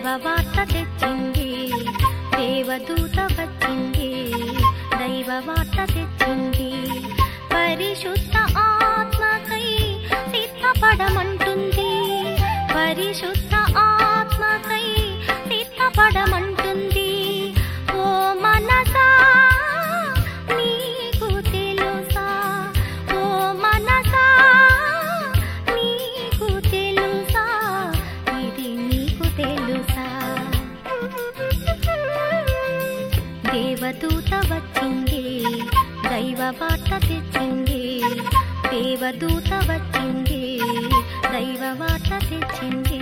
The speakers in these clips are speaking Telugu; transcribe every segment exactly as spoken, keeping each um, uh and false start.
దైవ వార్త తెచ్చింది, దేవదూత వచ్చింది, దైవ వార్త తెచ్చింది. పరిశుద్ధ ఆత్మకై సిద్ధపడమంటుంది, పరిశుద్ధ ఆత్మకై సిద్ధపడమంటుంది. ఓ మనసా నీకు తెలుసా, ఓ మనసా నీకు తెలుసా, ఇది నీకు తెలుసా. దేవదూత వచ్చింది, దైవ వార్త తెచ్చింది, దేవదూత వచ్చింది, దైవ వార్త తెచ్చింది.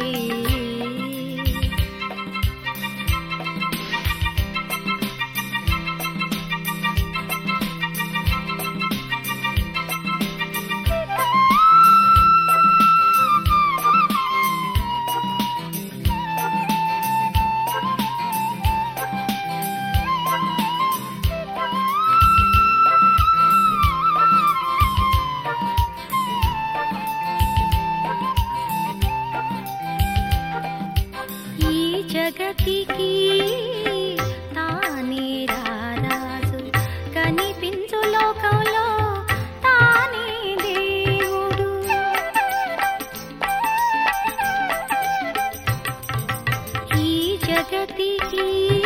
జగతికి తానే రారాజు, కనిపించు లోకంలో తానే దేవుడు. ఈ జగతికి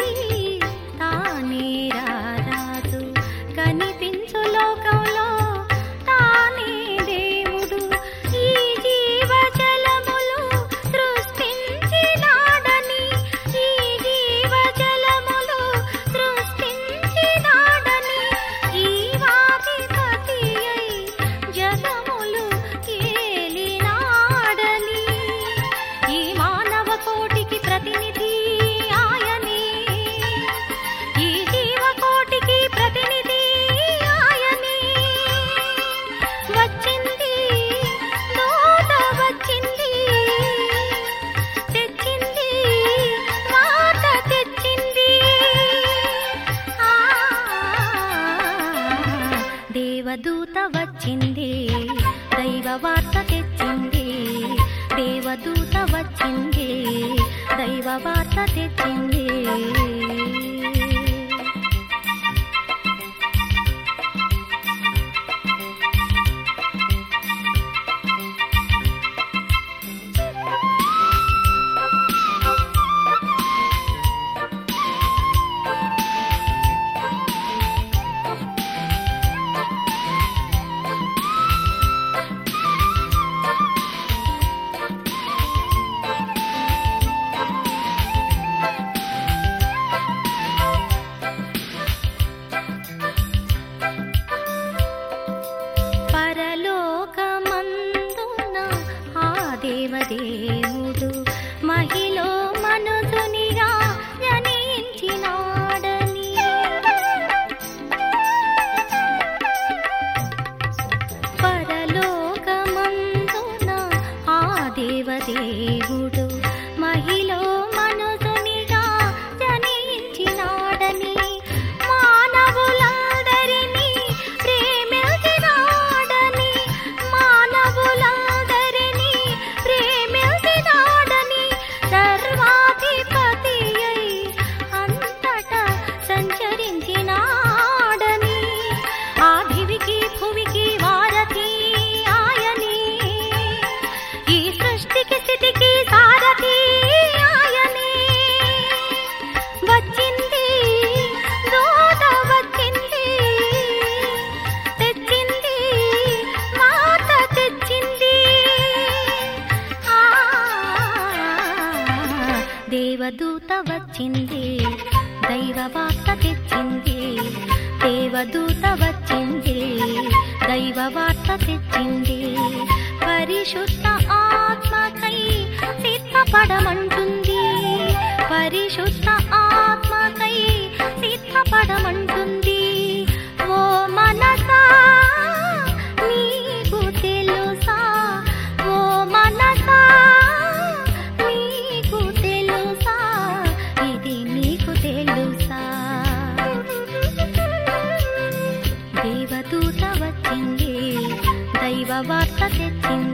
తానే రారాజు, కనిపించు లోకంలో తానే దేవుడు. ఈ జీవ జలములు సృష్టించినాడని, ఈ జీవ జలములు సృష్టించినాడని, జీవాధిపతి అయి జగములు ఏలినాడని. ఈ మానవ కోటికి ప్రతినిధి ఆయనే, ఈ జీవకోటికి ప్రతినిధి ఆయనే. వచ్చింది దూత వచ్చింది, తెచ్చింది మాట తెచ్చింది. ఆ దేవదూత వచ్చింది, దైవ వార్త తెచ్చింది, దేవదూత వచ్చింది, దైవ వార్త తెచ్చింది. పరలోకమందున ఆ దేవదేవుడు మహిలో మనుజునిగా జనించినాడని, పరలోకమందున ఆ దేవదేవుడు మహిలో మనుజునిగా జనించినాడని. మానవులందరినీ ప్రేమించినాడని, మానవులందరినీ ప్రేమించినాడని, సర్వాధిపతి అయి అంతటా సంచరించినాడని. ఆ దివికి భువికి వారధి ఆయనే, ఈ సృష్టికి స్థితికి సారథి ఆయనే. వచ్చింది దూత వచ్చింది, తెచ్చింది మాట తెచ్చింది. ఆ దేవదూత వచ్చింది, దైవ వార్త తెచ్చింది, దేవదూత వచ్చింది, దైవ వార్త తెచ్చింది. పరిశుద్ధ ఆత్మకై సిద్ధపడమంటుంది, పరిశుద్ధ ఆత్మకై సిద్ధపడమంటుంది. ఓ మనసా నీకు తెలుసా, ఓ మనసా నీకు తెలుసా, ఇది నీకు తెలుసా. దేవదూత వచ్చింది, దైవ వార్త తెచ్చింది,